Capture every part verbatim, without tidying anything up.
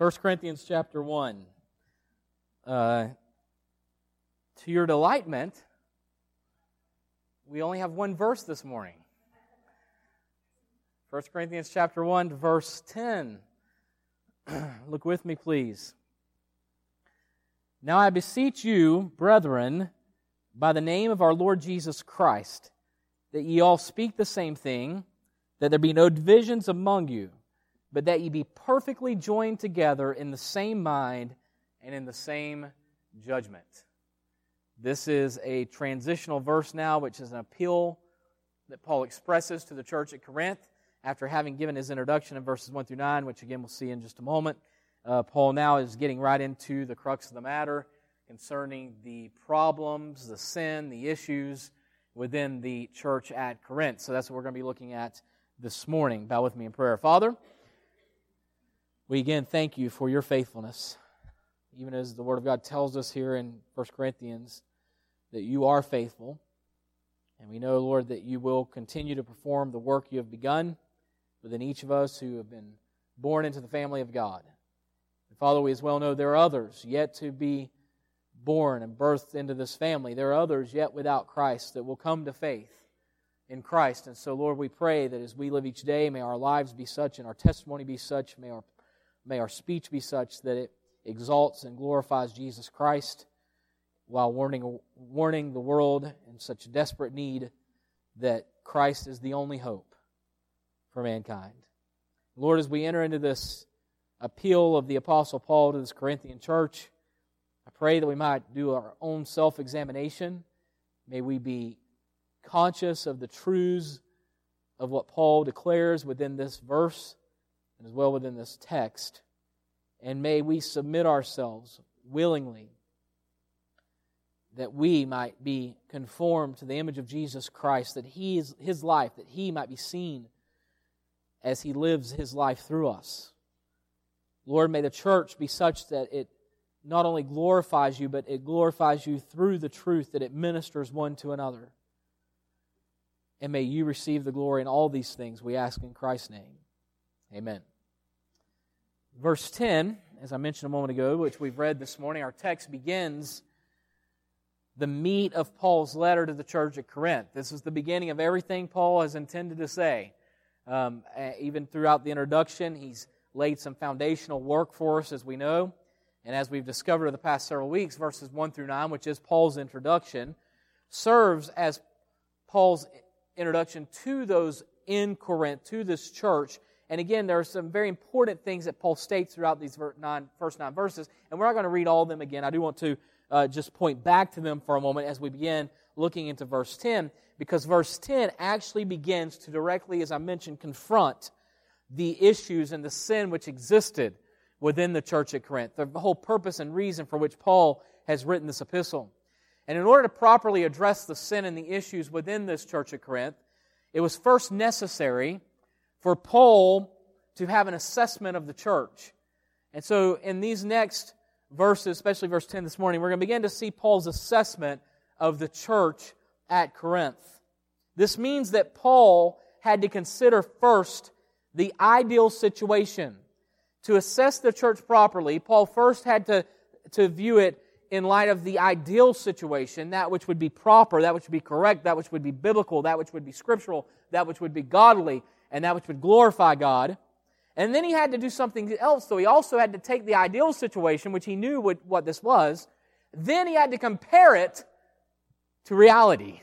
First Corinthians chapter one. Uh, to your delightment, we only have one verse this morning. First Corinthians chapter one, verse ten. Look with me, please. Now I beseech you, brethren, by the name of our Lord Jesus Christ, that ye all speak the same thing, that there be no divisions among you, but that ye be perfectly joined together in the same mind and in the same judgment. This is a transitional verse now, which is an appeal that Paul expresses to the church at Corinth after having given his introduction in verses one through nine, which again we'll see in just a moment. Uh, Paul now is getting right into the crux of the matter concerning the problems, the sin, the issues within the church at Corinth. So that's what we're going to be looking at this morning. Bow with me in prayer. Father, we again thank you for your faithfulness. Even as the Word of God tells us here in First Corinthians that you are faithful. And we know, Lord, that you will continue to perform the work you have begun within each of us who have been born into the family of God. And Father, we as well know there are others yet to be born and birthed into this family. There are others yet without Christ that will come to faith in Christ. And so, Lord, we pray that as we live each day, may our lives be such and our testimony be such, may our, may our speech be such that it exalts and glorifies Jesus Christ while warning, warning the world in such desperate need that Christ is the only hope for mankind. Lord, as we enter into this appeal of the Apostle Paul to this Corinthian church, I pray that we might do our own self-examination. May we be conscious of the truths of what Paul declares within this verse and as well within this text. And may we submit ourselves willingly that we might be conformed to the image of Jesus Christ, that He is His life, that He might be seen as He lives His life through us. Lord, may the church be such that it not only glorifies you, but it glorifies you through the truth that it ministers one to another. And may you receive the glory in all these things, we ask in Christ's name. Amen. Verse ten, as I mentioned a moment ago, which we've read this morning, our text begins the meat of Paul's letter to the church at Corinth. This is the beginning of everything Paul has intended to say. Um, even throughout the introduction, he's laid some foundational work for us, as we know. And as we've discovered in the past several weeks, verses one through nine, which is Paul's introduction, serves as Paul's introduction to those in Corinth, to this church. And again, there are some very important things that Paul states throughout these nine, first nine verses, and we're not going to read all of them again. I do want to uh, just point back to them for a moment as we begin looking into verse ten, because verse ten actually begins to directly, as I mentioned, confront the issues and the sin which existed within the church at Corinth, the whole purpose and reason for which Paul has written this epistle. And in order to properly address the sin and the issues within this church at Corinth, it was first necessary for Paul to have an assessment of the church. And so in these next verses, especially verse ten this morning, we're going to begin to see Paul's assessment of the church at Corinth. This means that Paul had to consider first the ideal situation. To assess the church properly, Paul first had to, to view it in light of the ideal situation, that which would be proper, that which would be correct, that which would be biblical, that which would be scriptural, that which would be godly, and that which would glorify God. And then he had to do something else, so he also had to take the ideal situation, which he knew what, what this was, then he had to compare it to reality,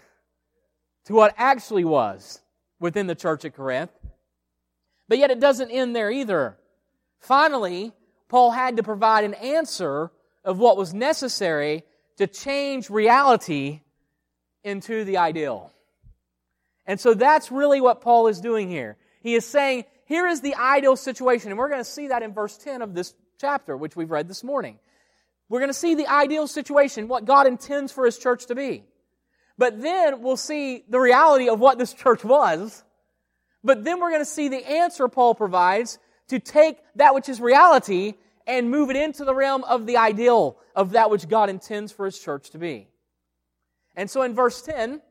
to what actually was within the church at Corinth. But yet it doesn't end there either. Finally, Paul had to provide an answer of what was necessary to change reality into the ideal. And so that's really what Paul is doing here. He is saying, here is the ideal situation. And we're going to see that in verse ten of this chapter, which we've read this morning. We're going to see the ideal situation, what God intends for His church to be. But then we'll see the reality of what this church was. But then we're going to see the answer Paul provides to take that which is reality and move it into the realm of the ideal of that which God intends for His church to be. And so in verse ten,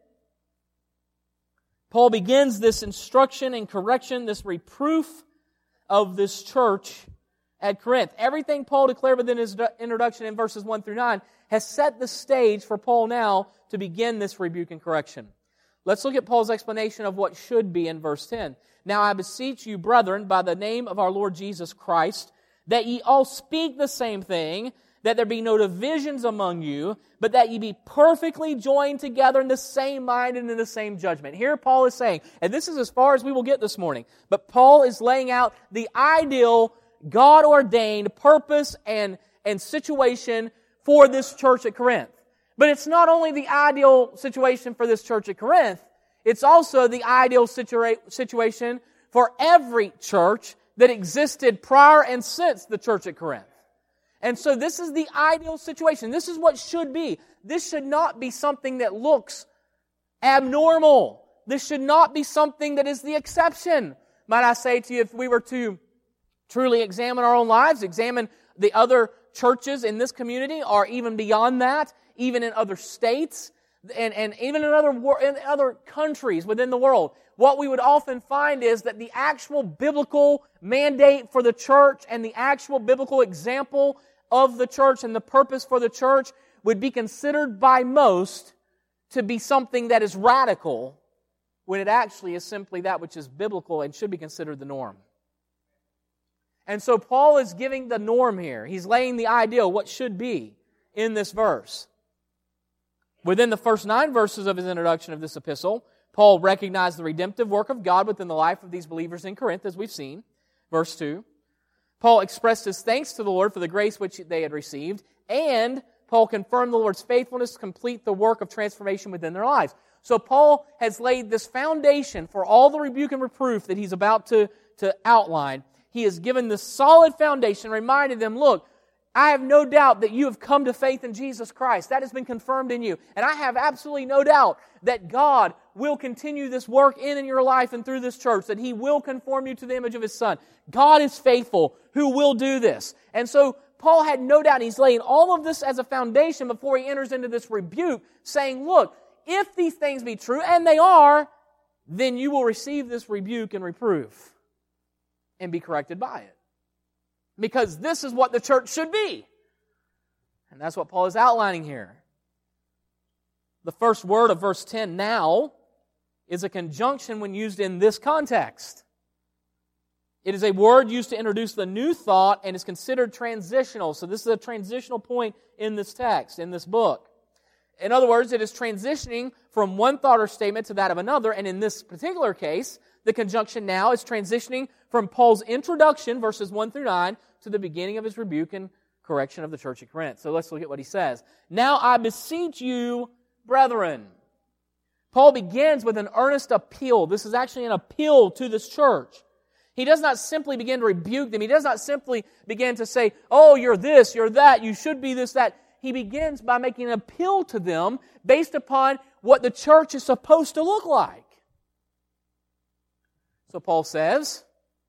Paul begins this instruction and correction, this reproof of this church at Corinth. Everything Paul declared within his introduction in verses one through nine has set the stage for Paul now to begin this rebuke and correction. Let's look at Paul's explanation of what should be in verse ten. Now I beseech you, brethren, by the name of our Lord Jesus Christ, that ye all speak the same thing, that there be no divisions among you, but that ye be perfectly joined together in the same mind and in the same judgment. Here Paul is saying, and this is as far as we will get this morning, but Paul is laying out the ideal, God-ordained purpose and, and situation for this church at Corinth. But it's not only the ideal situation for this church at Corinth, it's also the ideal situa- situation for every church that existed prior and since the church at Corinth. And so this is the ideal situation. This is what should be. This should not be something that looks abnormal. This should not be something that is the exception. Might I say to you, if we were to truly examine our own lives, examine the other churches in this community, or even beyond that, even in other states, and, and even in other, in other countries within the world, what we would often find is that the actual biblical mandate for the church and the actual biblical example of the church and the purpose for the church would be considered by most to be something that is radical, when it actually is simply that which is biblical and should be considered the norm. And so Paul is giving the norm here. He's laying the ideal, what should be, in this verse. Within the first nine verses of his introduction of this epistle, Paul recognized the redemptive work of God within the life of these believers in Corinth, as we've seen. Verse two. Paul expressed his thanks to the Lord for the grace which they had received, and Paul confirmed the Lord's faithfulness to complete the work of transformation within their lives. So Paul has laid this foundation for all the rebuke and reproof that he's about to, to outline. He has given this solid foundation, reminded them, look, I have no doubt that you have come to faith in Jesus Christ. That has been confirmed in you. And I have absolutely no doubt that God will continue this work in, in your life and through this church, that He will conform you to the image of His Son. God is faithful, who will do this. And so Paul had no doubt. He's laying all of this as a foundation before he enters into this rebuke, saying, look, if these things be true, and they are, then you will receive this rebuke and reproof and be corrected by it. Because this is what the church should be. And that's what Paul is outlining here. The first word of verse ten, now, is a conjunction when used in this context. It is a word used to introduce the new thought and is considered transitional. So this is a transitional point in this text, in this book. In other words, it is transitioning from one thought or statement to that of another. And in this particular case, the conjunction now is transitioning from Paul's introduction, verses one through nine, to the beginning of his rebuke and correction of the church at Corinth. So let's look at what he says. Now I beseech you, brethren. Paul begins with an earnest appeal. This is actually an appeal to this church. He does not simply begin to rebuke them. He does not simply begin to say, oh, you're this, you're that, you should be this, that. He begins by making an appeal to them based upon what the church is supposed to look like. So Paul says,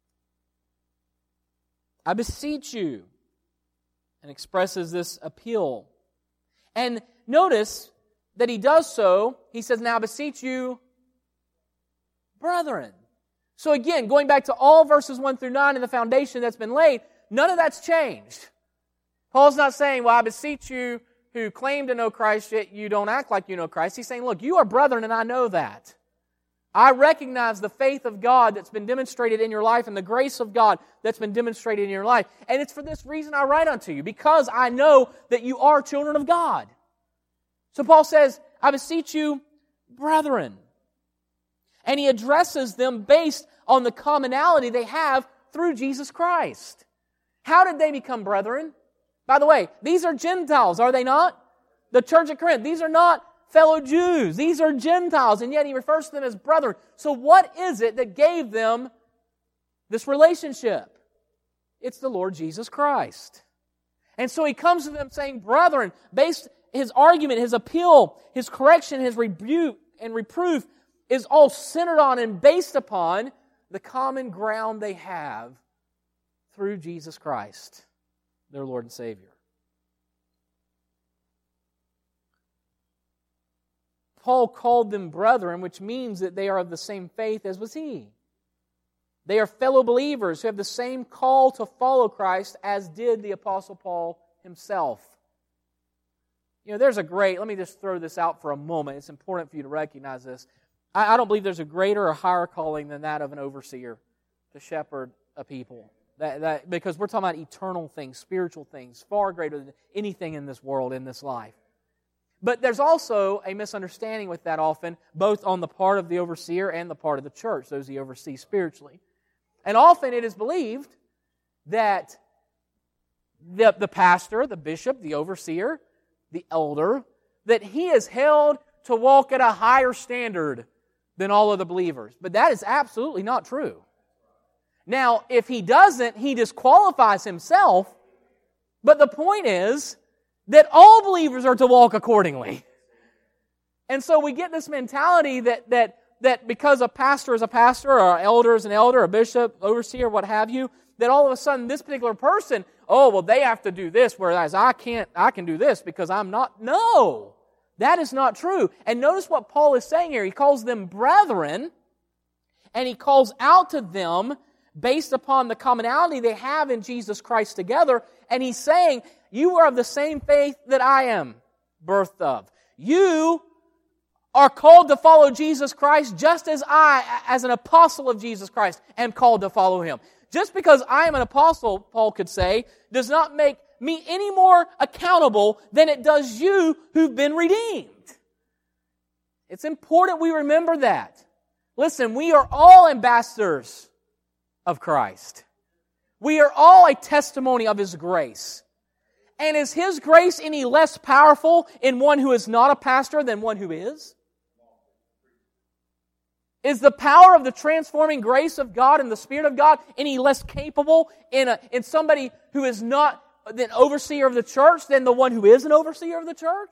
I beseech you, and expresses this appeal. And notice that he does so, he says, now I beseech you, brethren. So again, going back to all verses one through nine and the foundation that's been laid, none of that's changed. Paul's not saying, well, I beseech you who claim to know Christ, yet you don't act like you know Christ. He's saying, look, you are brethren, and I know that. I recognize the faith of God that's been demonstrated in your life and the grace of God that's been demonstrated in your life. And it's for this reason I write unto you, because I know that you are children of God. So Paul says, I beseech you, brethren. And he addresses them based on the commonality they have through Jesus Christ. How did they become brethren? By the way, these are Gentiles, are they not? The church at Corinth, these are not fellow Jews. These are Gentiles, and yet he refers to them as brethren. So what is it that gave them this relationship? It's the Lord Jesus Christ. And so he comes to them saying, brethren, based his argument, his appeal, his correction, his rebuke and reproof is all centered on and based upon the common ground they have through Jesus Christ, their Lord and Savior. Paul called them brethren, which means that they are of the same faith as was he. They are fellow believers who have the same call to follow Christ as did the Apostle Paul himself. You know, there's a great, let me just throw this out for a moment. It's important for you to recognize this. I, I don't believe there's a greater or higher calling than that of an overseer to shepherd a people. That, that, because we're talking about eternal things, spiritual things, far greater than anything in this world, in this life. But there's also a misunderstanding with that often, both on the part of the overseer and the part of the church, those he oversees spiritually. And often it is believed that the, the pastor, the bishop, the overseer, the elder, that he is held to walk at a higher standard than all of the believers. But that is absolutely not true. Now, if he doesn't, he disqualifies himself. But the point is that all believers are to walk accordingly. And so we get this mentality that that that because a pastor is a pastor, or an elder is an elder, a bishop, overseer, what have you, that all of a sudden this particular person, oh, well, they have to do this, whereas I can't, I can do this because I'm not. No, that is not true. And notice what Paul is saying here. He calls them brethren, and he calls out to them based upon the commonality they have in Jesus Christ together, and he's saying, you are of the same faith that I am birthed of. You are called to follow Jesus Christ just as I, as an apostle of Jesus Christ, am called to follow Him. Just because I am an apostle, Paul could say, does not make me any more accountable than it does you who've been redeemed. It's important we remember that. Listen, we are all ambassadors of Christ. We are all a testimony of His grace. And is His grace any less powerful in one who is not a pastor than one who is? Is the power of the transforming grace of God and the Spirit of God any less capable in a, in somebody who is not an overseer of the church than the one who is an overseer of the church?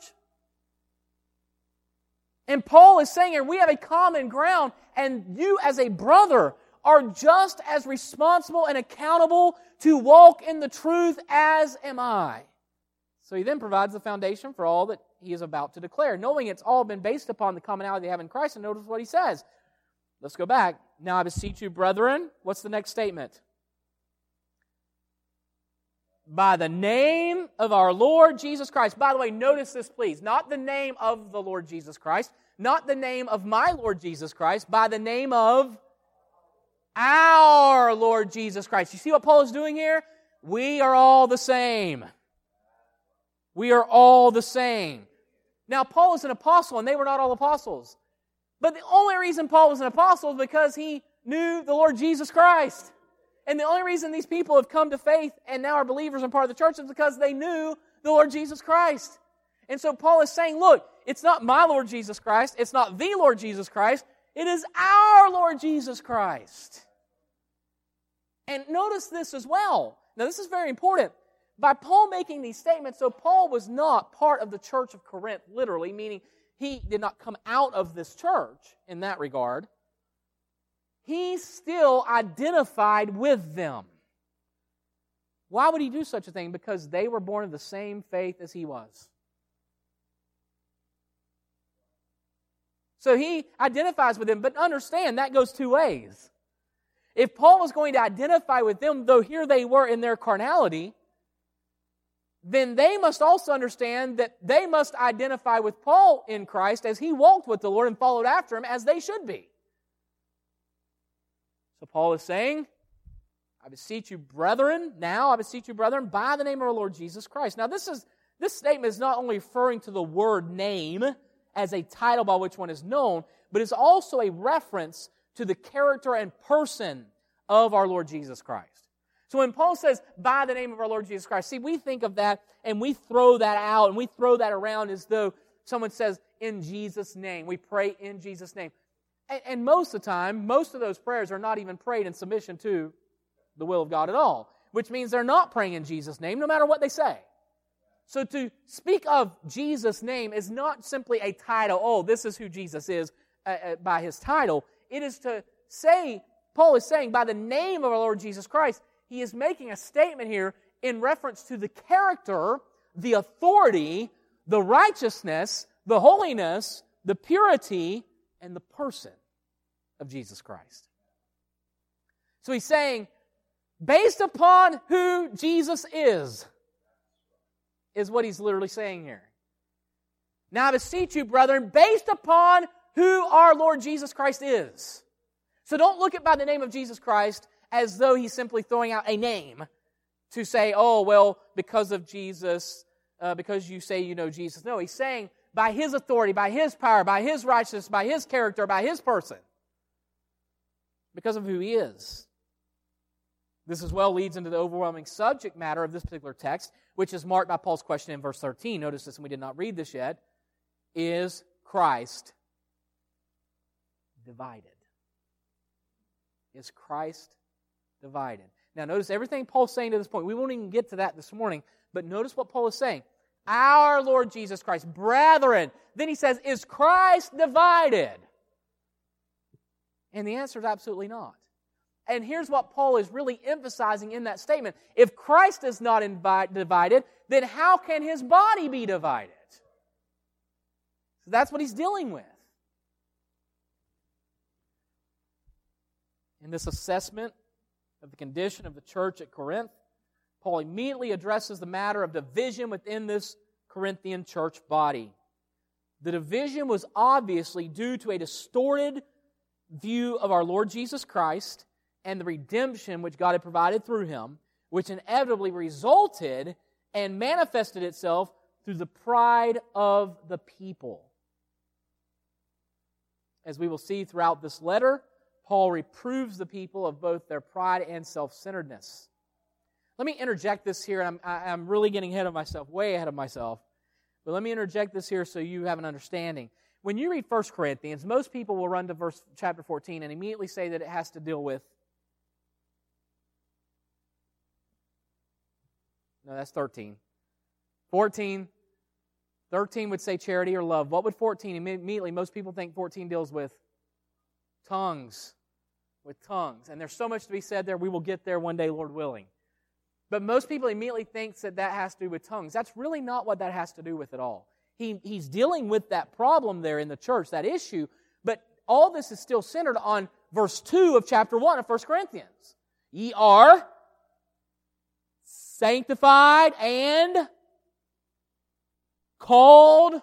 And Paul is saying here, we have a common ground, and you as a brother are just as responsible and accountable to walk in the truth as am I. So he then provides the foundation for all that he is about to declare, knowing it's all been based upon the commonality they have in Christ. And notice what he says. Let's go back. Now I beseech you, brethren. What's the next statement? By the name of our Lord Jesus Christ. By the way, notice this, please. Not the name of the Lord Jesus Christ. Not the name of my Lord Jesus Christ. By the name of our Lord Jesus Christ. You see what Paul is doing here? We are all the same. We are all the same. Now, Paul is an apostle, and they were not all apostles. But the only reason Paul was an apostle is because he knew the Lord Jesus Christ. And the only reason these people have come to faith and now are believers and part of the church is because they knew the Lord Jesus Christ. And so Paul is saying, look, it's not my Lord Jesus Christ. It's not the Lord Jesus Christ. It is our Lord Jesus Christ. And notice this as well. Now, this is very important. By Paul making these statements, so Paul was not part of the church of Corinth, literally, meaning he did not come out of this church in that regard. He still identified with them. Why would he do such a thing? Because they were born of the same faith as he was. So he identifies with them, but understand that goes two ways. If Paul was going to identify with them, though here they were in their carnality, then they must also understand that they must identify with Paul in Christ as he walked with the Lord and followed after Him as they should be. So Paul is saying, I beseech you, brethren, now I beseech you, brethren, by the name of our Lord Jesus Christ. Now this is this statement is not only referring to the word name as a title by which one is known, but it's also a reference to the character and person of our Lord Jesus Christ. So when Paul says, by the name of our Lord Jesus Christ, see, we think of that and we throw that out and we throw that around as though someone says, in Jesus' name. We pray in Jesus' name. And, and most of the time, most of those prayers are not even prayed in submission to the will of God at all, which means they're not praying in Jesus' name, no matter what they say. So to speak of Jesus' name is not simply a title, oh, this is who Jesus is uh, uh, by His title. It is to say, Paul is saying, by the name of our Lord Jesus Christ, he is making a statement here in reference to the character, the authority, the righteousness, the holiness, the purity, and the person of Jesus Christ. So he's saying, based upon who Jesus is, is what he's literally saying here. Now I beseech you, brethren, based upon who our Lord Jesus Christ is. So don't look at by the name of Jesus Christ as though he's simply throwing out a name to say, oh, well, because of Jesus, uh, because you say you know Jesus. No, he's saying by His authority, by His power, by His righteousness, by His character, by His person. Because of who He is. This as well leads into the overwhelming subject matter of this particular text, which is marked by Paul's question in verse thirteen. Notice this, and we did not read this yet. Is Christ divided? Is Christ divided? Now notice everything Paul's saying to this point. We won't even get to that this morning, but notice what Paul is saying. Our Lord Jesus Christ, brethren. Then he says, is Christ divided? And the answer is absolutely not. And here's what Paul is really emphasizing in that statement. If Christ is not invi- divided, then how can His body be divided? So that's what he's dealing with. In this assessment of the condition of the church at Corinth, Paul immediately addresses the matter of division within this Corinthian church body. The division was obviously due to a distorted view of our Lord Jesus Christ and the redemption which God had provided through Him, which inevitably resulted and manifested itself through the pride of the people. As we will see throughout this letter, Paul reproves the people of both their pride and self-centeredness. Let me interject this here. I'm, I'm really getting ahead of myself, way ahead of myself. But let me interject this here so you have an understanding. When you read First Corinthians, most people will run to verse chapter fourteen and immediately say that it has to deal with... No, that's thirteen. fourteen. thirteen would say charity or love. What would fourteen? Immediately, most people think fourteen deals with tongues. With tongues. And there's so much to be said there. We will get there one day, Lord willing. But most people immediately think that that has to do with tongues. That's really not what that has to do with at all. He, he's dealing with that problem there in the church, that issue. But all this is still centered on verse two of chapter one of First Corinthians. Ye are sanctified and called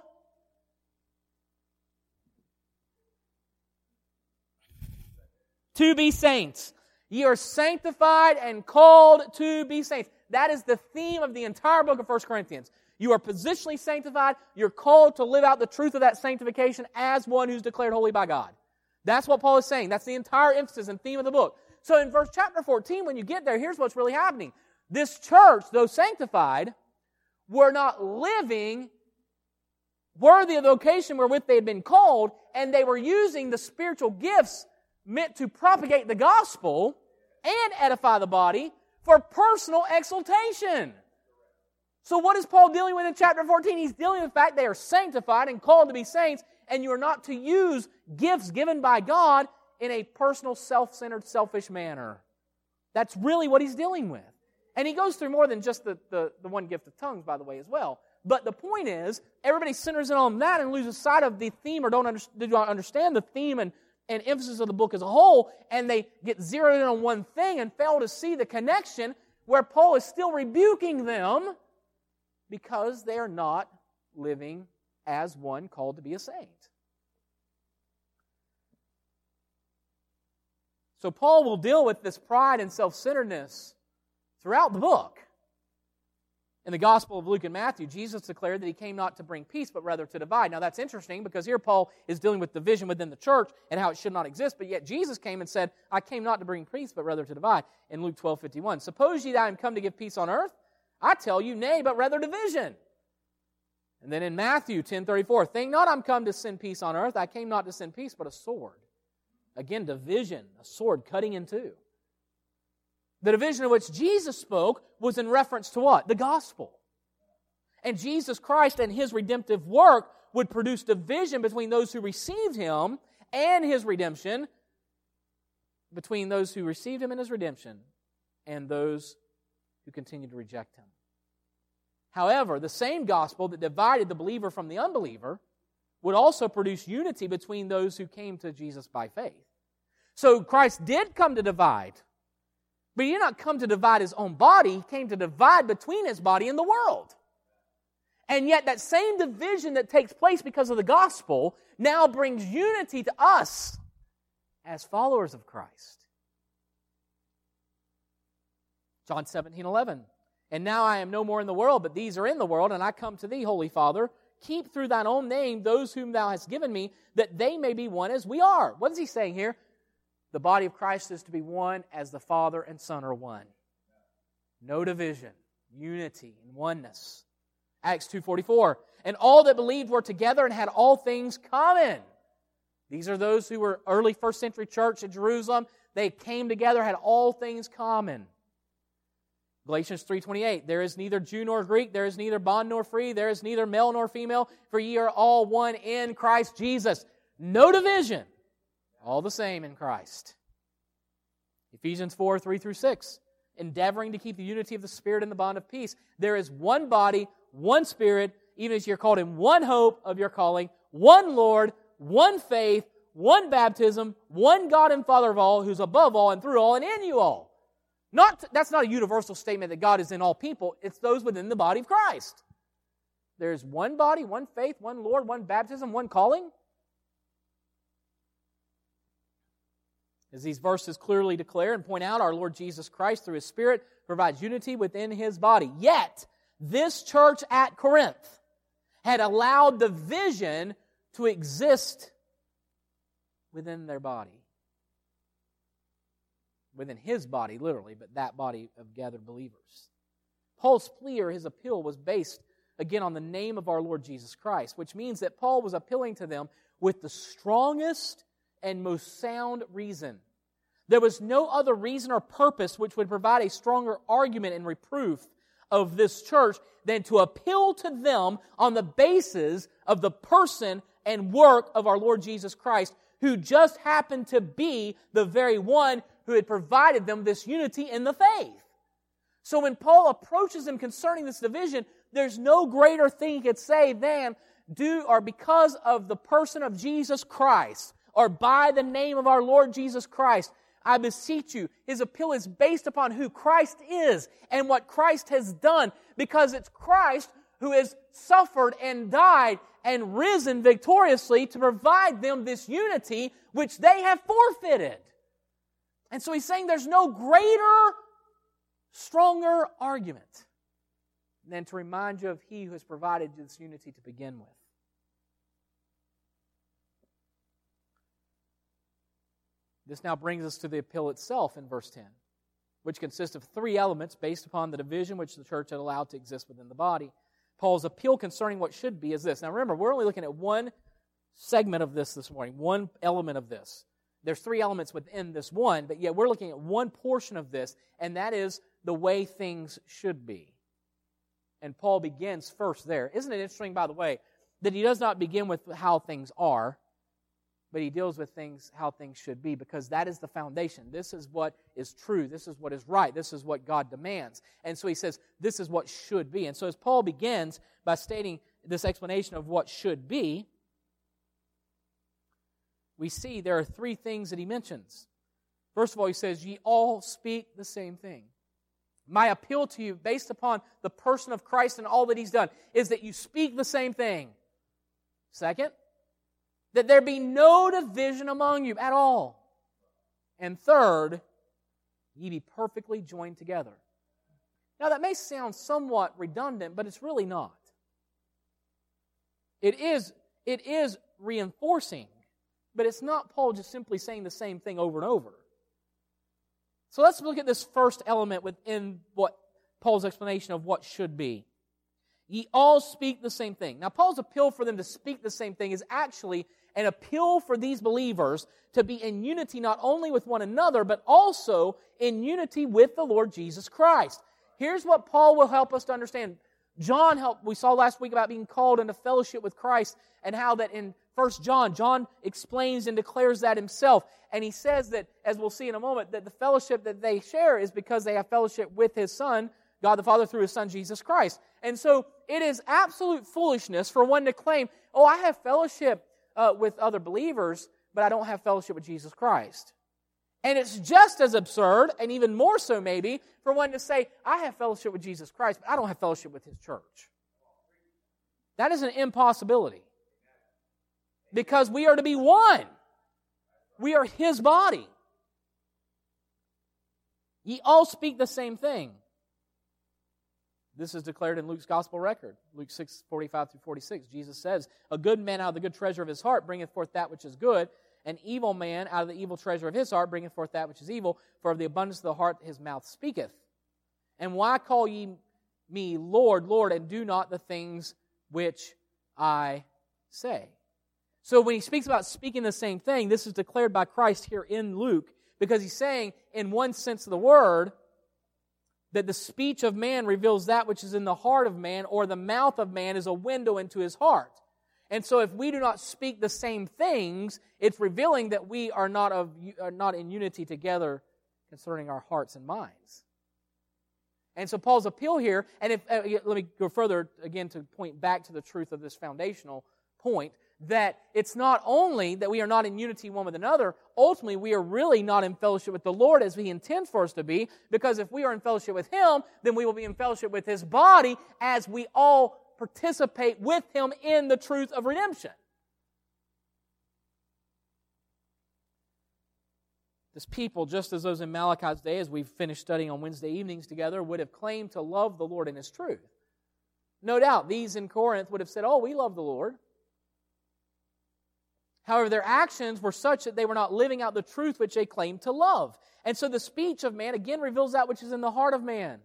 to be saints. Ye are sanctified and called to be saints. That is the theme of the entire book of First Corinthians. You are positionally sanctified. You're called to live out the truth of that sanctification as one who's declared holy by God. That's what Paul is saying. That's the entire emphasis and theme of the book. So in verse chapter fourteen, when you get there, here's what's really happening. This church, though sanctified, were not living worthy of the vocation wherewith they had been called, and they were using the spiritual gifts meant to propagate the gospel and edify the body for personal exaltation. So what is Paul dealing with in chapter fourteen? He's dealing with the fact they are sanctified and called to be saints, and you are not to use gifts given by God in a personal, self-centered, selfish manner. That's really what he's dealing with. And he goes through more than just the, the, the one gift of tongues, by the way, as well. But the point is, everybody centers in on that and loses sight of the theme or don't under, do not understand the theme and, and emphasis of the book as a whole, and they get zeroed in on one thing and fail to see the connection where Paul is still rebuking them because they are not living as one called to be a saint. So Paul will deal with this pride and self-centeredness throughout the book. In the Gospel of Luke and Matthew, Jesus declared that He came not to bring peace, but rather to divide. Now that's interesting because here Paul is dealing with division within the church and how it should not exist, but yet Jesus came and said, I came not to bring peace, but rather to divide, in Luke twelve fifty-one. Suppose ye that I am come to give peace on earth? I tell you, nay, but rather division. And then in Matthew ten thirty-four, think not I'm come to send peace on earth. I came not to send peace, but a sword. Again, division, a sword cutting in two. The division of which Jesus spoke was in reference to what? The gospel. And Jesus Christ and His redemptive work would produce division between those who received Him and His redemption, between those who received Him and His redemption and those who continue to reject Him. However, the same gospel that divided the believer from the unbeliever would also produce unity between those who came to Jesus by faith. So Christ did come to divide, But he did not come to divide his own body. He came to divide between his body and the world. And yet that same division that takes place because of the gospel now brings unity to us as followers of Christ. John seventeen eleven. And now I am no more in the world, but these are in the world, and I come to thee, Holy Father. Keep through thine own name those whom thou hast given me, that they may be one as we are. What is he saying here? The body of Christ is to be one as the Father and Son are one. No division, unity, and oneness. Acts two forty-four. And all that believed were together and had all things common. These are those who were early first century church at Jerusalem. They came together, had all things common. Galatians three twenty-eight, there is neither Jew nor Greek, there is neither bond nor free, there is neither male nor female, for ye are all one in Christ Jesus. No division, all the same in Christ. Ephesians four three through six, endeavoring to keep the unity of the Spirit in the bond of peace. There is one body, one Spirit, even as you're called in one hope of your calling, one Lord, one faith, one baptism, one God and Father of all, who's above all and through all and in you all. Not, that's not a universal statement that God is in all people. It's those within the body of Christ. There's one body, one faith, one Lord, one baptism, one calling. As these verses clearly declare and point out, our Lord Jesus Christ, through His Spirit, provides unity within His body. Yet, this church at Corinth had allowed division to exist within their body. Within his body, literally, but that body of gathered believers. Paul's plea or his appeal was based, again, on the name of our Lord Jesus Christ, which means that Paul was appealing to them with the strongest and most sound reason. There was no other reason or purpose which would provide a stronger argument and reproof of this church than to appeal to them on the basis of the person and work of our Lord Jesus Christ, who just happened to be the very one who had provided them this unity in the faith. So when Paul approaches them concerning this division, there's no greater thing he could say than, do or because of the person of Jesus Christ, or by the name of our Lord Jesus Christ, I beseech you. His appeal is based upon who Christ is and what Christ has done, because it's Christ who has suffered and died and risen victoriously to provide them this unity which they have forfeited. And so he's saying there's no greater, stronger argument than to remind you of He who has provided this unity to begin with. This now brings us to the appeal itself in verse ten, which consists of three elements based upon the division which the church had allowed to exist within the body. Paul's appeal concerning what should be is this. Now remember, we're only looking at one segment of this this morning, one element of this. There's three elements within this one, but yet we're looking at one portion of this, and that is the way things should be. And Paul begins first there. Isn't it interesting, by the way, that he does not begin with how things are, but he deals with things, how things should be, because that is the foundation. This is what is true. This is what is right. This is what God demands. And so he says, this is what should be. And so as Paul begins by stating this explanation of what should be, we see there are three things that he mentions. First of all, he says, ye all speak the same thing. My appeal to you, based upon the person of Christ and all that He's done, is that you speak the same thing. Second, that there be no division among you at all. And third, ye be perfectly joined together. Now that may sound somewhat redundant, but it's really not. It is, it is reinforcing. But it's not Paul just simply saying the same thing over and over. So let's look at this first element within what Paul's explanation of what should be. Ye all speak the same thing. Now Paul's appeal for them to speak the same thing is actually an appeal for these believers to be in unity not only with one another, but also in unity with the Lord Jesus Christ. Here's what Paul will help us to understand. John helped, we saw last week about being called into fellowship with Christ, and how that in First John, John explains and declares that himself. And he says that, as we'll see in a moment, that the fellowship that they share is because they have fellowship with His Son, God the Father, through His Son, Jesus Christ. And so it is absolute foolishness for one to claim, oh, I have fellowship uh, with other believers, but I don't have fellowship with Jesus Christ. And it's just as absurd, and even more so maybe, for one to say, I have fellowship with Jesus Christ, but I don't have fellowship with His church. That is an impossibility. Because we are to be one. We are His body. Ye all speak the same thing. This is declared in Luke's gospel record. Luke six, forty-five through forty-six. Jesus says, a good man out of the good treasure of his heart bringeth forth that which is good. An evil man out of the evil treasure of his heart bringeth forth that which is evil. For of the abundance of the heart his mouth speaketh. And why call ye me Lord, Lord, and do not the things which I say? So when he speaks about speaking the same thing, this is declared by Christ here in Luke, because he's saying, in one sense of the word, that the speech of man reveals that which is in the heart of man, or the mouth of man is a window into his heart. And so if we do not speak the same things, it's revealing that we are not, of, are not in unity together concerning our hearts and minds. And so Paul's appeal here, and if uh, let me go further again to point back to the truth of this foundational point, that it's not only that we are not in unity one with another, ultimately we are really not in fellowship with the Lord as He intends for us to be, because if we are in fellowship with Him, then we will be in fellowship with His body as we all participate with Him in the truth of redemption. This people, just as those in Malachi's day, as we've finished studying on Wednesday evenings together, would have claimed to love the Lord in His truth. No doubt, these in Corinth would have said, oh, we love the Lord. However, their actions were such that they were not living out the truth which they claimed to love. And so the speech of man again reveals that which is in the heart of man.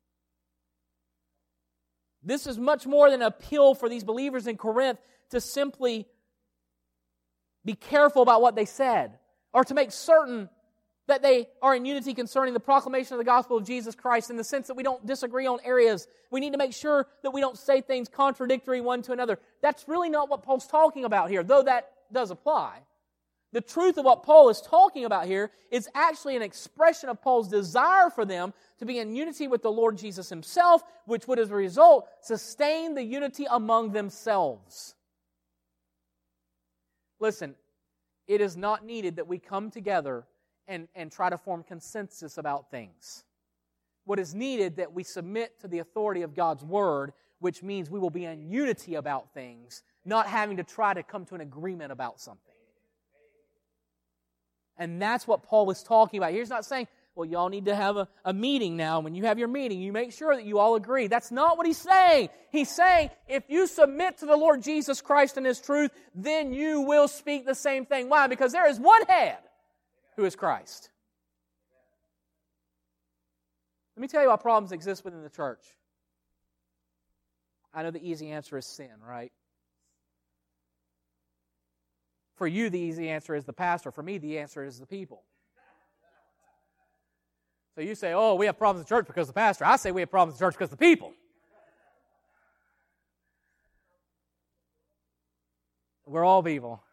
This is much more than an appeal for these believers in Corinth to simply be careful about what they said, or to make certain that they are in unity concerning the proclamation of the gospel of Jesus Christ, in the sense that we don't disagree on areas. We need to make sure that we don't say things contradictory one to another. That's really not what Paul's talking about here, though that does apply. The truth of what Paul is talking about here is actually an expression of Paul's desire for them to be in unity with the Lord Jesus Himself, which would, as a result, sustain the unity among themselves. Listen, it is not needed that we come together and, and try to form consensus about things. What is needed that we submit to the authority of God's Word, which means we will be in unity about things, not having to try to come to an agreement about something. And that's what Paul is talking about. He's not saying, well, y'all need to have a, a meeting now. When you have your meeting, you make sure that you all agree. That's not what he's saying. He's saying, if you submit to the Lord Jesus Christ and His truth, then you will speak the same thing. Why? Because there is one head, who is Christ. Let me tell you why problems exist within the church. I know the easy answer is sin, right? For you, the easy answer is the pastor. For me, the answer is the people. So you say, oh, we have problems in church because of the pastor. I say we have problems in church because of the people. We're all people.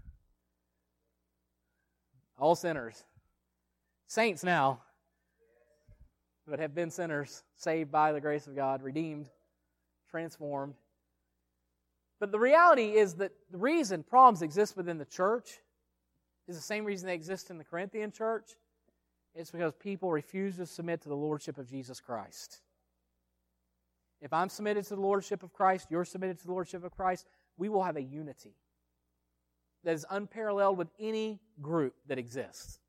All sinners. Saints now, but have been sinners, saved by the grace of God, redeemed, transformed. But the reality is that the reason problems exist within the church is the same reason they exist in the Corinthian church. It's because people refuse to submit to the lordship of Jesus Christ. If I'm submitted to the lordship of Christ, you're submitted to the lordship of Christ, we will have a unity that is unparalleled with any group that exists.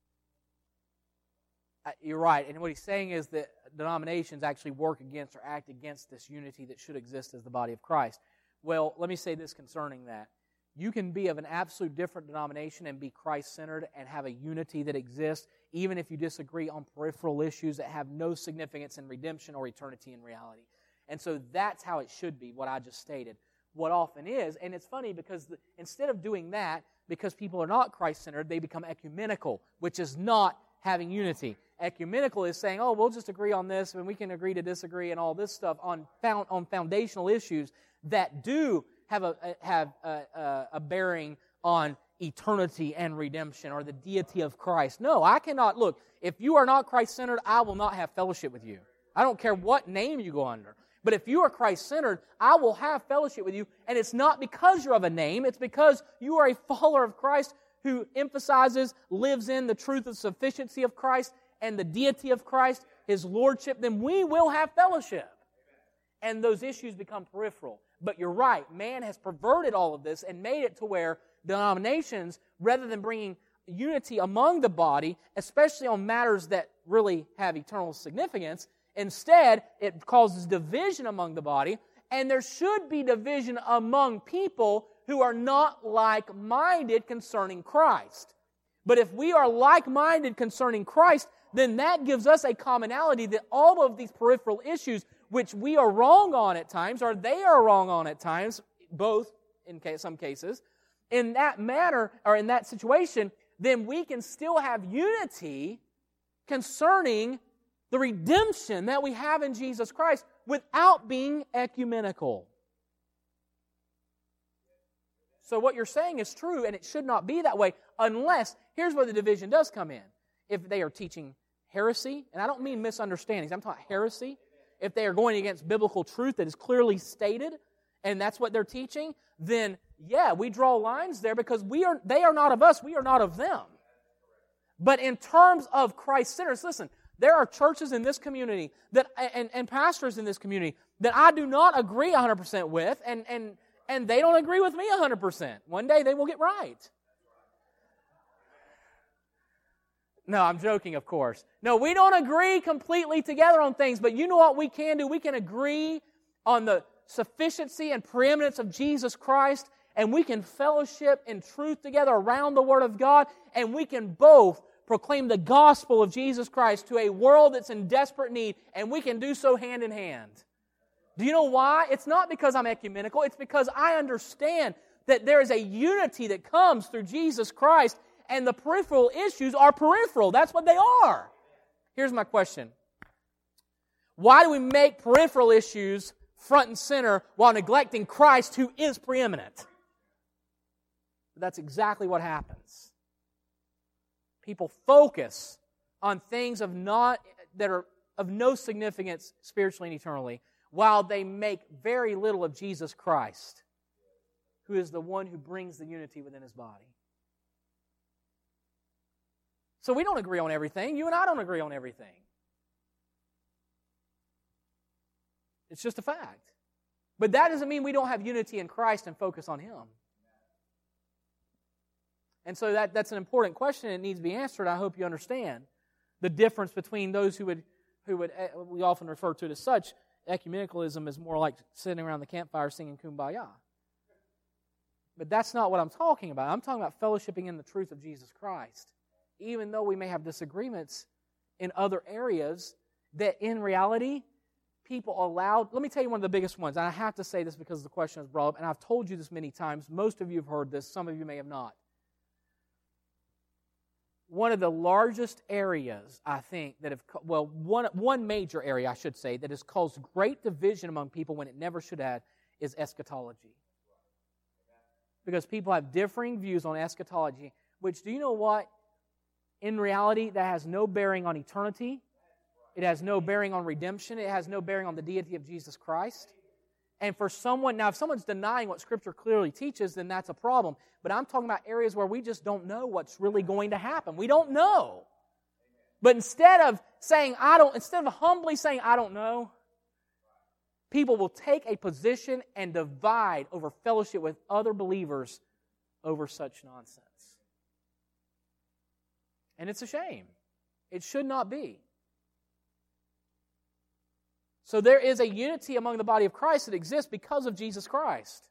You're right, and what he's saying is that denominations actually work against or act against this unity that should exist as the body of Christ. Well, let me say this concerning that. You can be of an absolute different denomination and be Christ-centered and have a unity that exists, even if you disagree on peripheral issues that have no significance in redemption or eternity in reality. And so that's how it should be, what I just stated. What often is, and it's funny because the, instead of doing that, because people are not Christ-centered, they become ecumenical, which is not having unity. Ecumenical is saying, oh, we'll just agree on this, and we can agree to disagree and all this stuff on found, on foundational issues that do have a have a, a bearing on eternity and redemption or the deity of Christ. No, I cannot. Look, if you are not Christ-centered, I will not have fellowship with you. I don't care what name you go under. But if you are Christ-centered, I will have fellowship with you, and it's not because you're of a name, it's because you are a follower of Christ who emphasizes, lives in the truth of sufficiency of Christ and the deity of Christ, His lordship, then we will have fellowship. And those issues become peripheral. But you're right, man has perverted all of this and made it to where denominations, rather than bringing unity among the body, especially on matters that really have eternal significance, instead it causes division among the body, and there should be division among people who are not like-minded concerning Christ. But if we are like-minded concerning Christ, then that gives us a commonality that all of these peripheral issues, which we are wrong on at times, or they are wrong on at times, both in some cases, in that manner, or in that situation, then we can still have unity concerning the redemption that we have in Jesus Christ without being ecumenical. So what you're saying is true, and it should not be that way unless, here's where the division does come in. If they are teaching heresy, and I don't mean misunderstandings, I'm talking heresy. If they are going against biblical truth that is clearly stated, and that's what they're teaching, then yeah, we draw lines there because we are they are not of us, we are not of them. But in terms of Christ sinners, listen, there are churches in this community that and, and pastors in this community that I do not agree one hundred percent with, and, and, and they don't agree with me one hundred percent. One day they will get right. No, I'm joking, of course. No, we don't agree completely together on things, but you know what we can do? We can agree on the sufficiency and preeminence of Jesus Christ, and we can fellowship in truth together around the Word of God, and we can both proclaim the gospel of Jesus Christ to a world that's in desperate need, and we can do so hand in hand. Do you know why? It's not because I'm ecumenical. It's because I understand that there is a unity that comes through Jesus Christ, and the peripheral issues are peripheral. That's what they are. Here's my question. Why do we make peripheral issues front and center while neglecting Christ, who is preeminent? That's exactly what happens. People focus on things of not that are of no significance spiritually and eternally, while they make very little of Jesus Christ, who is the one who brings the unity within His body. So we don't agree on everything. You and I don't agree on everything. It's just a fact. But that doesn't mean we don't have unity in Christ and focus on Him. And so that, that's an important question. It needs to be answered. I hope you understand the difference between those who would, who would we often refer to it as such. Ecumenicalism is more like sitting around the campfire singing Kumbaya. But that's not what I'm talking about. I'm talking about fellowshipping in the truth of Jesus Christ. Even though we may have disagreements in other areas, that in reality, people allowed... Let me tell you one of the biggest ones, and I have to say this because the question is brought up, and I've told you this many times. Most of you have heard this. Some of you may have not. One of the largest areas, I think, that have... Well, one, one major area, I should say, that has caused great division among people when it never should have, is eschatology. Because people have differing views on eschatology, which, do you know what? In reality, that has no bearing on eternity. It has no bearing on redemption. It has no bearing on the deity of Jesus Christ. And for someone, now if someone's denying what Scripture clearly teaches, then that's a problem. But I'm talking about areas where we just don't know what's really going to happen. We don't know. But instead of saying, I don't, instead of humbly saying, I don't know, people will take a position and divide over fellowship with other believers over such nonsense. And it's a shame. It should not be. So there is a unity among the body of Christ that exists because of Jesus Christ.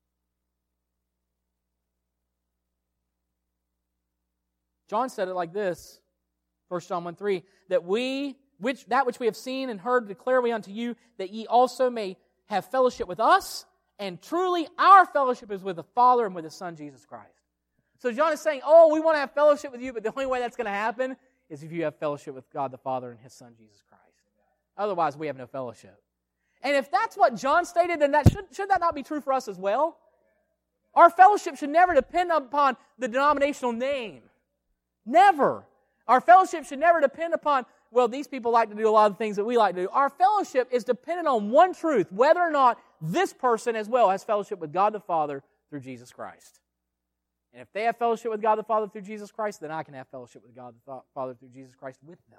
John said it like this, First John one three, that we, which that which we have seen and heard declare we unto you, that ye also may have fellowship with us, and truly our fellowship is with the Father and with His Son, Jesus Christ. So John is saying, oh, we want to have fellowship with you, but the only way that's going to happen is if you have fellowship with God the Father and His Son, Jesus Christ. Otherwise, we have no fellowship. And if that's what John stated, then that should, should that not be true for us as well? Our fellowship should never depend upon the denominational name. Never. Our fellowship should never depend upon, well, these people like to do a lot of things that we like to do. Our fellowship is dependent on one truth, whether or not this person as well has fellowship with God the Father through Jesus Christ. And if they have fellowship with God the Father through Jesus Christ, then I can have fellowship with God the Father through Jesus Christ with them.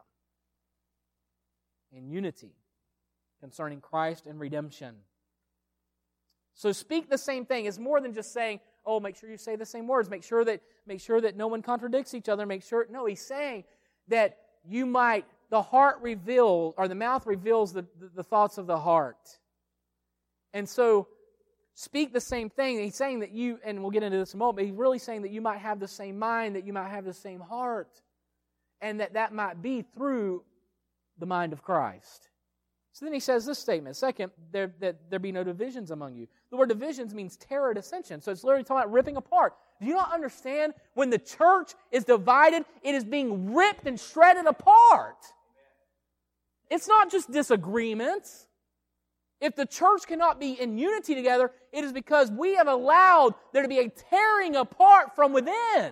In unity concerning Christ and redemption. So speak the same thing. It's more than just saying, oh, make sure you say the same words. Make sure that, make sure that no one contradicts each other. Make sure, no, he's saying that you might, the heart reveals, or the mouth reveals the, the, the thoughts of the heart. And so, speak the same thing. He's saying that you, and we'll get into this in a moment, but he's really saying that you might have the same mind, that you might have the same heart, and that that might be through the mind of Christ. So then he says this statement. Second, there, that there be no divisions among you. The word divisions means terror, dissension. So it's literally talking about ripping apart. Do you not understand? When the church is divided, it is being ripped and shredded apart. It's not just disagreements. If the church cannot be in unity together, it is because we have allowed there to be a tearing apart from within.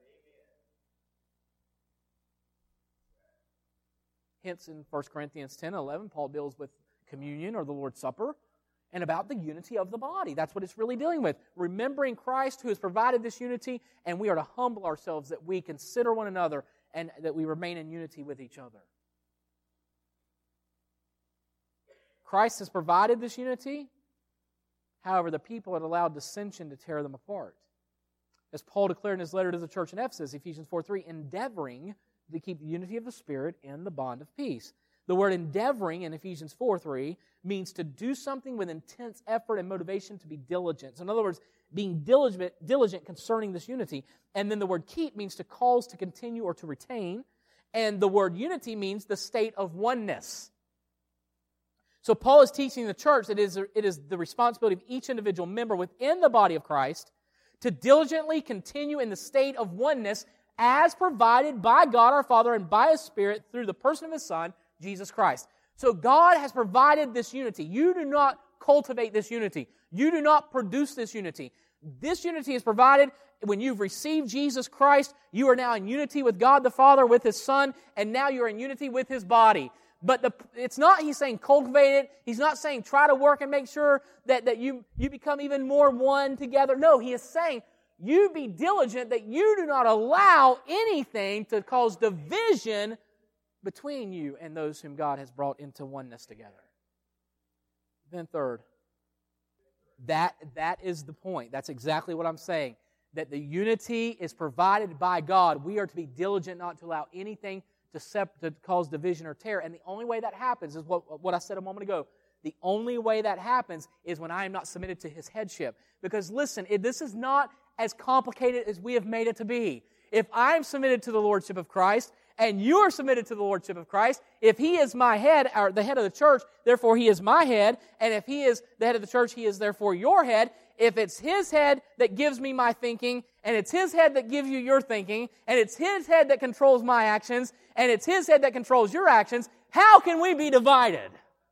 Hence, in First Corinthians ten and eleven, Paul deals with communion or the Lord's Supper and about the unity of the body. That's what it's really dealing with. Remembering Christ who has provided this unity, and we are to humble ourselves that we consider one another and that we remain in unity with each other. Christ has provided this unity. However, the people had allowed dissension to tear them apart. As Paul declared in his letter to the church in Ephesus, Ephesians four three, endeavoring to keep the unity of the Spirit in the bond of peace. The word endeavoring in Ephesians four three means to do something with intense effort and motivation, to be diligent. So in other words, being diligent, diligent concerning this unity. And then the word keep means to cause, to continue, or to retain. And the word unity means the state of oneness. So Paul is teaching the church that it is, it is the responsibility of each individual member within the body of Christ to diligently continue in the state of oneness as provided by God our Father and by His Spirit through the person of His Son, Jesus Christ. So God has provided this unity. You do not cultivate this unity. You do not produce this unity. This unity is provided when you've received Jesus Christ. You are now in unity with God the Father, with His Son, and now you're in unity with His body. But the, it's not, he's saying cultivate it. He's not saying try to work and make sure that, that you, you become even more one together. No, he is saying you be diligent that you do not allow anything to cause division between you and those whom God has brought into oneness together. Then third, that, that is the point. That's exactly what I'm saying. That the unity is provided by God. We are to be diligent not to allow anything to, sep- to cause division or tear. And the only way that happens is what, what I said a moment ago. The only way that happens is when I am not submitted to His headship. Because listen, it, this is not as complicated as we have made it to be. If I'm submitted to the Lordship of Christ, and you are submitted to the Lordship of Christ, if He is my head, or the head of the church, therefore He is my head, and if He is the head of the church, He is therefore your head. If it's His head that gives me my thinking, and it's His head that gives you your thinking, and it's His head that controls my actions, and it's His head that controls your actions, how can we be divided?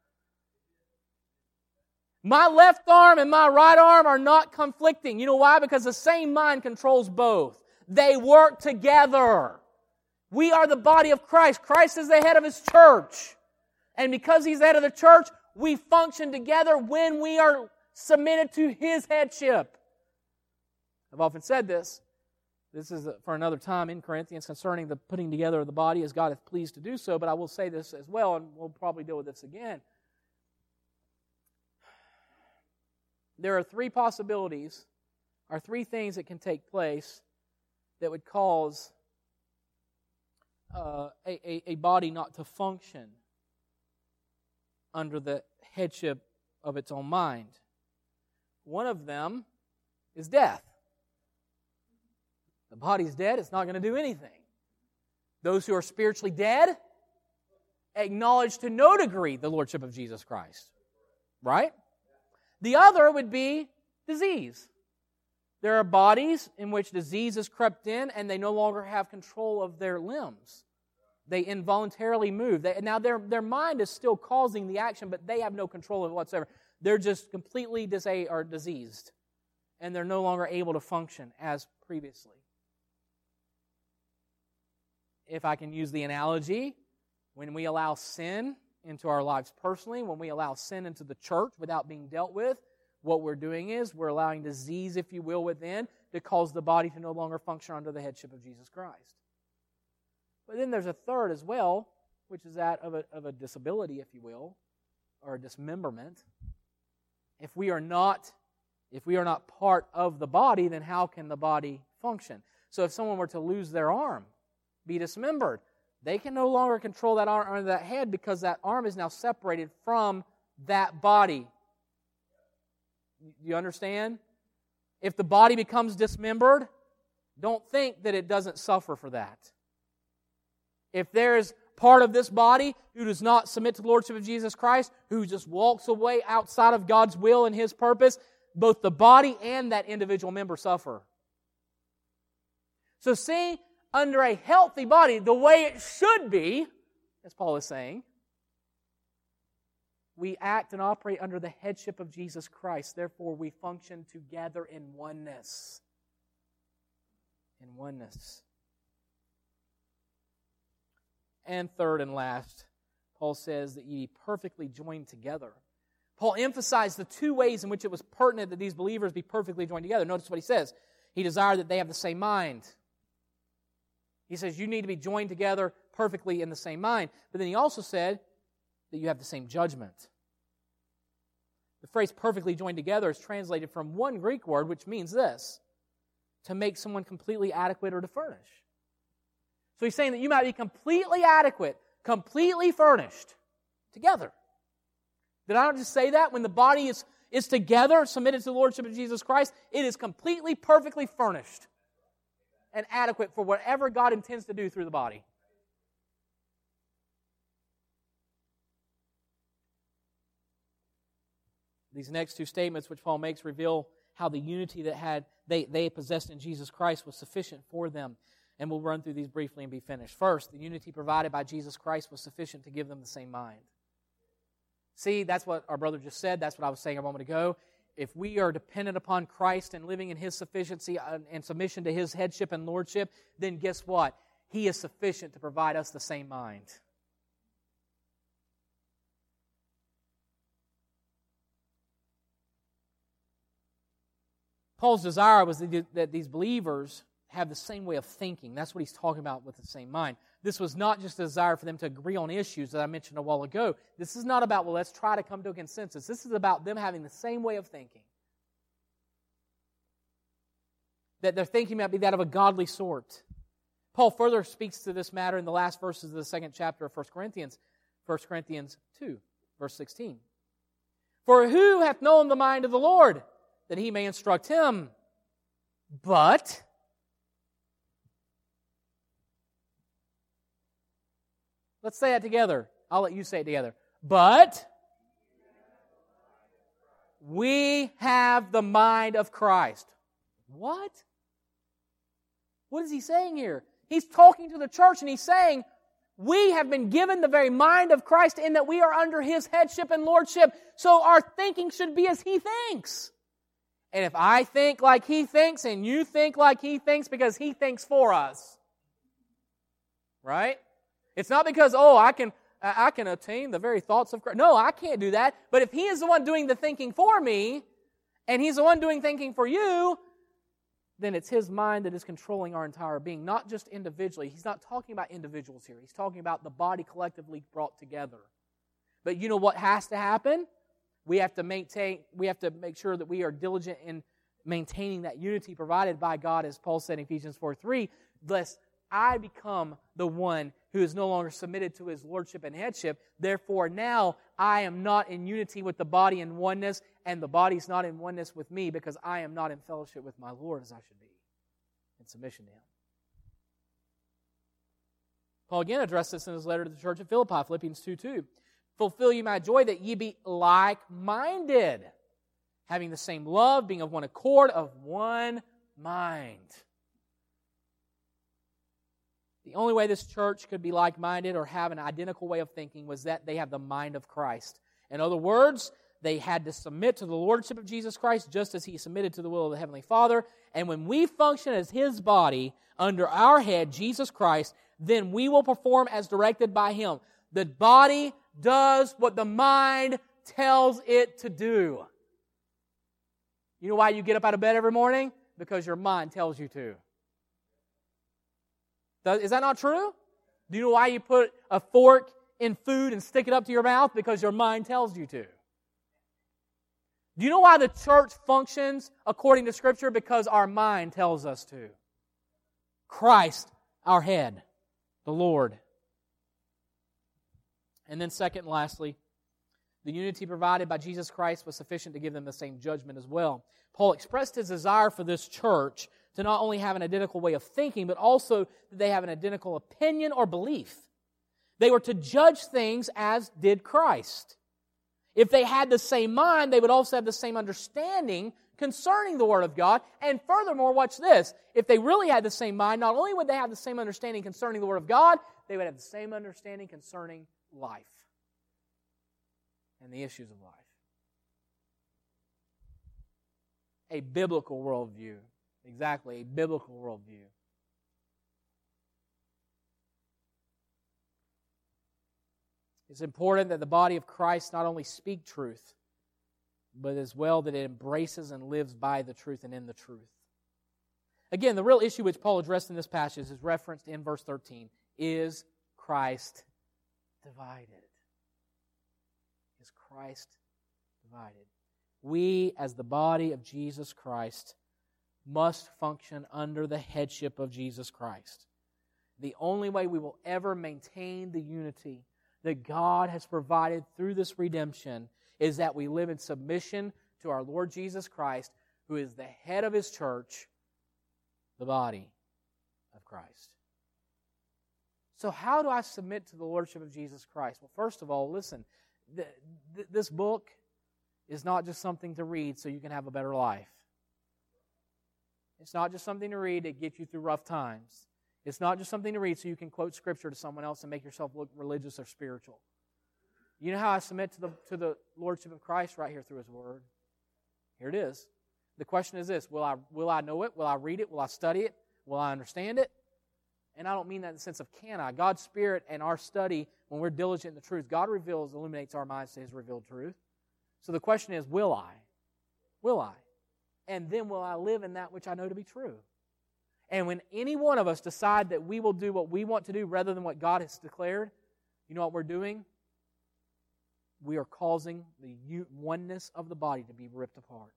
My left arm and my right arm are not conflicting. You know why? Because the same mind controls both. They work together. We are the body of Christ. Christ is the head of His church. And because He's the head of the church, we function together when we are submitted to His headship. I've often said this. This is for another time in Corinthians concerning the putting together of the body as God hath pleased to do so, but I will say this as well, and we'll probably deal with this again. There are three possibilities, or three things that can take place that would cause uh, a, a, a body not to function under the headship of its own mind. One of them is death. The body's dead, it's not going to do anything. Those who are spiritually dead acknowledge to no degree the Lordship of Jesus Christ. Right? The other would be disease. There are bodies in which disease has crept in and they no longer have control of their limbs. They involuntarily move. They, now their, their mind is still causing the action, but they have no control of it whatsoever. They're just completely dis- or diseased. And they're no longer able to function as previously. If I can use the analogy, when we allow sin into our lives personally, when we allow sin into the church without being dealt with, what we're doing is we're allowing disease, if you will, within to cause the body to no longer function under the headship of Jesus Christ. But then there's a third as well, which is that of a, of a disability, if you will, or a dismemberment. If we are not, if we are not part of the body, then how can the body function? So if someone were to lose their arm, be dismembered, they can no longer control that arm or that head because that arm is now separated from that body. You understand? If the body becomes dismembered, don't think that it doesn't suffer for that. If there is part of this body who does not submit to the Lordship of Jesus Christ, who just walks away outside of God's will and His purpose, both the body and that individual member suffer. So see, under a healthy body, the way it should be, as Paul is saying, we act and operate under the headship of Jesus Christ. Therefore, we function together in oneness. In oneness. And third and last, Paul says that ye be perfectly joined together. Paul emphasized the two ways in which it was pertinent that these believers be perfectly joined together. Notice what he says. He desired that they have the same mind. He says you need to be joined together perfectly in the same mind. But then he also said that you have the same judgment. The phrase perfectly joined together is translated from one Greek word, which means this: to make someone completely adequate or to furnish. So he's saying that you might be completely adequate, completely furnished together. Did I not just say that? When the body is, is together, submitted to the Lordship of Jesus Christ, it is completely, perfectly furnished and adequate for whatever God intends to do through the body. These next two statements which Paul makes reveal how the unity that had they, they possessed in Jesus Christ was sufficient for them. And we'll run through these briefly and be finished. First, the unity provided by Jesus Christ was sufficient to give them the same mind. See, that's what our brother just said. That's what I was saying a moment ago. If we are dependent upon Christ and living in His sufficiency and submission to His headship and lordship, then guess what? He is sufficient to provide us the same mind. Paul's desire was that these believers have the same way of thinking. That's what he's talking about with the same mind. This was not just a desire for them to agree on issues that I mentioned a while ago. This is not about, well, let's try to come to a consensus. This is about them having the same way of thinking. That their thinking might be that of a godly sort. Paul further speaks to this matter in the last verses of the second chapter of First Corinthians, First Corinthians two, verse sixteen. For who hath known the mind of the Lord, that He may instruct him? But let's say it together. I'll let you say it together. But we have the mind of Christ. What? What is he saying here? He's talking to the church and he's saying, we have been given the very mind of Christ in that we are under His headship and lordship. So our thinking should be as He thinks. And if I think like He thinks and you think like He thinks, because He thinks for us. Right? It's not because, oh, I can I can attain the very thoughts of Christ. No, I can't do that. But if He is the one doing the thinking for me, and He's the one doing thinking for you, then it's His mind that is controlling our entire being, not just individually. He's not talking about individuals here. He's talking about the body collectively brought together. But you know what has to happen? We have to maintain, we have to make sure that we are diligent in maintaining that unity provided by God, as Paul said in Ephesians four three, lest I become the one who is no longer submitted to His lordship and headship. Therefore, now I am not in unity with the body in oneness, and the body is not in oneness with me, because I am not in fellowship with my Lord as I should be, in submission to Him. Paul again addressed this in his letter to the church at Philippi, Philippians two two. Fulfill ye my joy, that ye be like-minded, having the same love, being of one accord, of one mind. The only way this church could be like-minded or have an identical way of thinking was that they have the mind of Christ. In other words, they had to submit to the lordship of Jesus Christ just as He submitted to the will of the Heavenly Father. And when we function as His body under our head, Jesus Christ, then we will perform as directed by Him. The body does what the mind tells it to do. You know why you get up out of bed every morning? Because your mind tells you to. Is that not true? Do you know why you put a fork in food and stick it up to your mouth? Because your mind tells you to. Do you know why the church functions according to Scripture? Because our mind tells us to. Christ, our head, the Lord. And then second and lastly, the unity provided by Jesus Christ was sufficient to give them the same judgment as well. Paul expressed his desire for this church to not only have an identical way of thinking, but also that they have an identical opinion or belief. They were to judge things as did Christ. If they had the same mind, they would also have the same understanding concerning the Word of God. And furthermore, watch this. If they really had the same mind, not only would they have the same understanding concerning the Word of God, they would have the same understanding concerning life and the issues of life. A biblical worldview. Exactly, a biblical worldview. It's important that the body of Christ not only speak truth, but as well that it embraces and lives by the truth and in the truth. Again, the real issue which Paul addressed in this passage is referenced in verse thirteen. Is Christ divided? Is Christ divided? We, as the body of Jesus Christ, must function under the headship of Jesus Christ. The only way we will ever maintain the unity that God has provided through this redemption is that we live in submission to our Lord Jesus Christ, who is the head of His church, the body of Christ. So how do I submit to the Lordship of Jesus Christ? Well, first of all, listen, th- th- this book is not just something to read so you can have a better life. It's not just something to read to get you through rough times. It's not just something to read so you can quote Scripture to someone else and make yourself look religious or spiritual. You know how I submit to the, to the Lordship of Christ? Right here through His Word. Here it is. The question is this, will I, will I know it? Will I read it? Will I study it? Will I understand it? And I don't mean that in the sense of can I. God's Spirit and our study, when we're diligent in the truth, God reveals, illuminates our minds to His revealed truth. So the question is, will I? Will I? And then will I live in that which I know to be true? And when any one of us decide that we will do what we want to do rather than what God has declared, you know what we're doing? We are causing the oneness of the body to be ripped apart.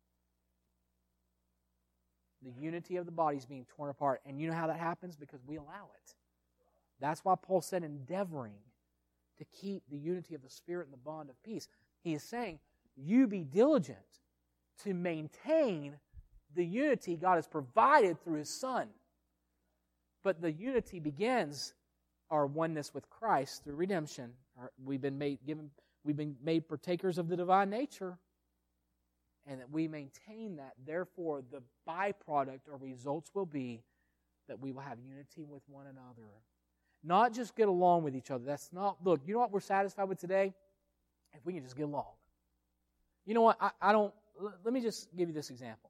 The unity of the body is being torn apart. And you know how that happens? Because we allow it. That's why Paul said endeavoring to keep the unity of the Spirit and the bond of peace. He is saying, you be diligent to maintain the unity God has provided through His Son. But the unity begins our oneness with Christ through redemption. Our, we've been made given, we've been made partakers of the divine nature, and that we maintain that. Therefore, the byproduct or results will be that we will have unity with one another. Not just get along with each other. That's not, look, you know what we're satisfied with today? If we can just get along. You know what? I, I don't, let me just give you this example.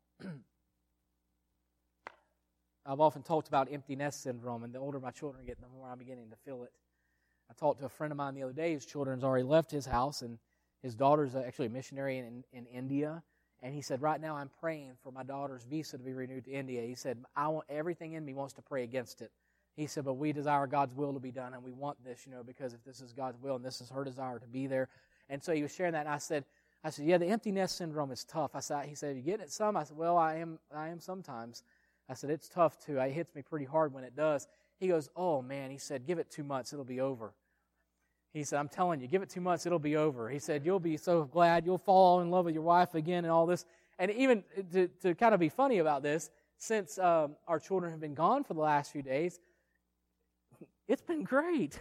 I've often talked about empty nest syndrome, and the older my children get, the more I'm beginning to feel it. I talked to a friend of mine the other day. His children's already left his house, and his daughter's actually a missionary in, in India. And he said, right now I'm praying for my daughter's visa to be renewed to India. He said, I want everything in me wants to pray against it. He said, but we desire God's will to be done, and we want this, you know, because if this is God's will and this is her desire to be there. And so he was sharing that, and I said, I said, yeah, the empty nest syndrome is tough. I said, he said, you get it some? I said, well, I am, I am sometimes. I said, it's tough too. It hits me pretty hard when it does. He goes, oh man, he said, give it two months, it'll be over. He said, I'm telling you, give it two months, it'll be over. He said, you'll be so glad, you'll fall in love with your wife again and all this. And even to, to kind of be funny about this, since um, our children have been gone for the last few days, it's been great.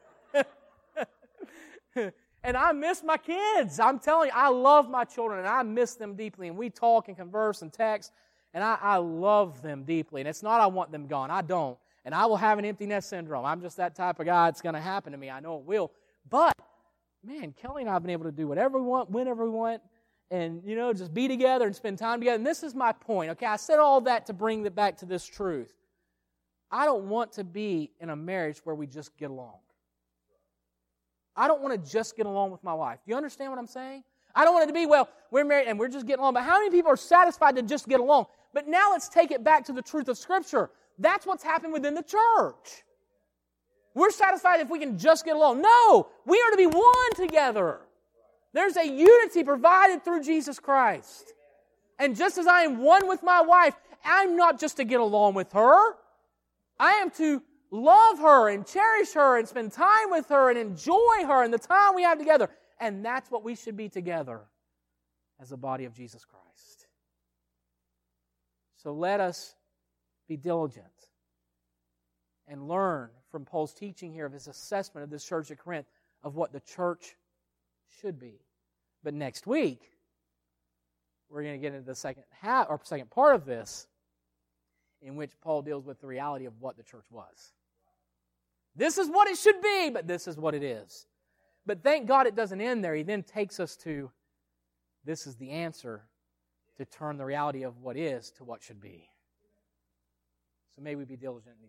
And I miss my kids. I'm telling you, I love my children, and I miss them deeply. And we talk and converse and text, and I, I love them deeply. And it's not I want them gone. I don't. And I will have an empty nest syndrome. I'm just that type of guy. It's going to happen to me. I know it will. But, man, Kelly and I have been able to do whatever we want, whenever we want, and, you know, just be together and spend time together. And this is my point, okay? I said all that to bring it back to this truth. I don't want to be in a marriage where we just get along. I don't want to just get along with my wife. Do you understand what I'm saying? I don't want it to be, well, we're married and we're just getting along. But how many people are satisfied to just get along? But now let's take it back to the truth of Scripture. That's what's happened within the church. We're satisfied if we can just get along. No, we are to be one together. There's a unity provided through Jesus Christ. And just as I am one with my wife, I'm not just to get along with her. I am to love her and cherish her and spend time with her and enjoy her and the time we have together. And that's what we should be together as a body of Jesus Christ. So let us be diligent and learn from Paul's teaching here of his assessment of this church at Corinth of what the church should be. But next week, we're going to get into the second half or second part of this, in which Paul deals with the reality of what the church was. This is what it should be, but this is what it is. But thank God it doesn't end there. He then takes us to, this is the answer to turn the reality of what is to what should be. So may we be diligent in these